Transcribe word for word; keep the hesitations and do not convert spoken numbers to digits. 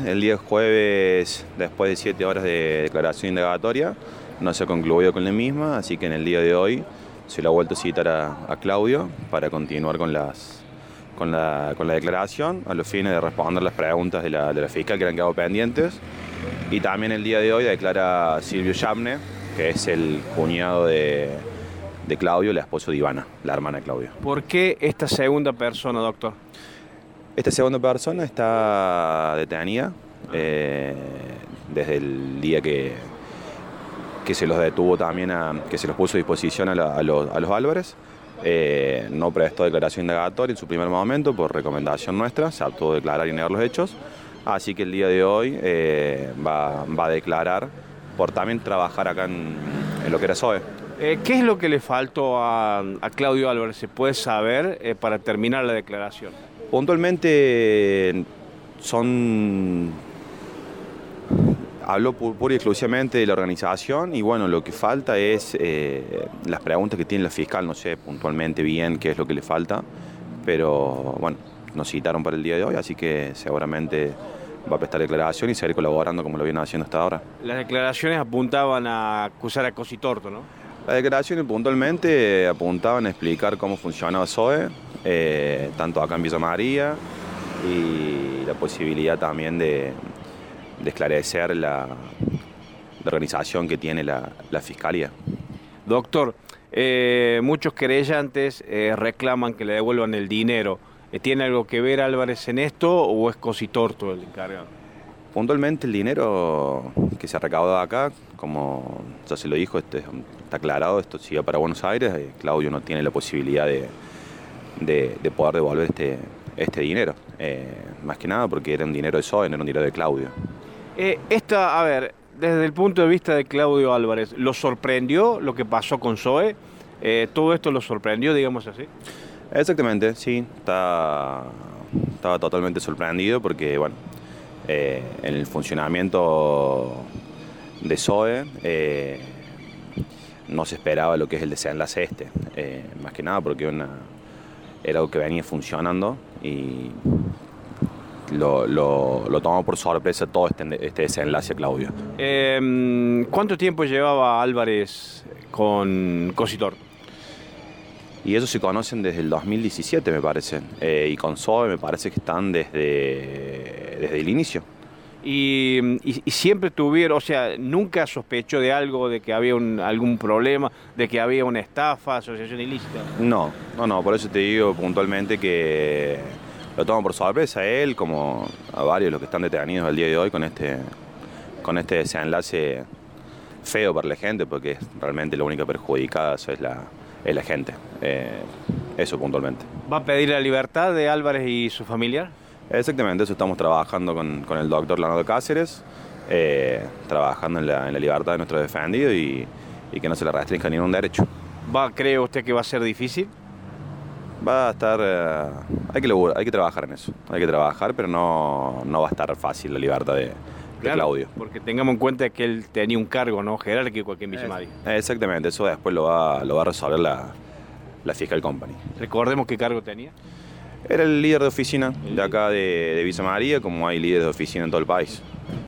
el día jueves, después de siete horas de declaración indagatoria, no se ha concluido con la misma, así que en el día de hoy se lo ha vuelto a citar a, a Claudio para continuar con, las, con, la, con la declaración, a los fines de responder las preguntas de la, de la fiscal que han quedado pendientes. Y también el día de hoy declara Silvio Yamne, que es el cuñado de, de Claudio, el esposo de Ivana, la hermana de Claudio. ¿Por qué esta segunda persona, doctor? Esta segunda persona está detenida eh, desde el día que, que se los detuvo también, a, que se los puso a disposición a, la, a, los, a los Álvarez. Eh, no prestó declaración indagatoria en su primer momento por recomendación nuestra, se optó a declarar y negar los hechos. Así que el día de hoy eh, va, va a declarar por también trabajar acá en, en lo que era S O E. Eh, ¿Qué es lo que le faltó a, a Claudio Álvarez? ¿Se puede saber eh, para terminar la declaración? Puntualmente son... Habló pura y exclusivamente de la organización y bueno, lo que falta es eh, las preguntas que tiene la fiscal, no sé puntualmente bien qué es lo que le falta, pero bueno, nos citaron para el día de hoy, así que seguramente va a prestar declaración y seguir colaborando como lo viene haciendo hasta ahora. Las declaraciones apuntaban a acusar a Cositorto, ¿no? Las declaraciones puntualmente apuntaban a explicar cómo funcionaba S O E, eh, tanto acá en Villa María, y la posibilidad también de, de esclarecer la, la organización que tiene la, la Fiscalía. Doctor, eh, muchos querellantes eh, reclaman que le devuelvan el dinero. ¿Tiene algo que ver Álvarez en esto o es Cositorto el encargado? Puntualmente el dinero que se ha recaudado acá, como ya se lo dijo, este, está aclarado, esto sigue para Buenos Aires, eh, Claudio no tiene la posibilidad de, de, de poder devolver este, este dinero, eh, más que nada porque era un dinero de S O E, no era un dinero de Claudio. Eh, esta, a ver, desde el punto de vista de Claudio Álvarez, ¿lo sorprendió lo que pasó con S O E? Eh, ¿Todo esto lo sorprendió, digamos así? Exactamente, sí, está, estaba totalmente sorprendido porque, bueno, eh, en el funcionamiento de S O E eh, no se esperaba lo que es el desenlace este, eh, más que nada porque una, era algo que venía funcionando y lo, lo, lo tomó por sorpresa todo este, este desenlace, Claudio. Eh, ¿Cuánto tiempo llevaba Álvarez con Cositorto? Y ellos se conocen desde el dos mil diecisiete, me parece. Eh, y con S O E me parece que están desde, desde el inicio. Y, y, y siempre tuvieron, o sea, nunca sospechó de algo, de que había un, algún problema, de que había una estafa, asociación ilícita. No, no, no, por eso te digo puntualmente que lo tomo por sorpresa a él, como a varios de los que están detenidos al día de hoy con este, con este desenlace feo para la gente, porque realmente la única perjudicada es la... es la gente, eh, eso puntualmente. ¿Va a pedir la libertad de Álvarez y su familiar? Exactamente, eso estamos trabajando con, con el doctor Leonardo Cáceres, eh, trabajando en la, en la libertad de nuestro defendido y, y que no se le restrinja ningún derecho. ¿Va, cree usted que va a ser difícil? Va a estar, eh, hay que laburar, hay que trabajar en eso, hay que trabajar, pero no, no va a estar fácil la libertad de, de claro, Claudio. Porque tengamos en cuenta que él tenía un cargo, ¿no?, jerárquico aquí en Villa María. Exactamente, eso después lo va, lo va a resolver la, la Fiscal Company. Recordemos qué cargo tenía. Era el líder de oficina de acá de, de Villa María, como hay líderes de oficina en todo el país.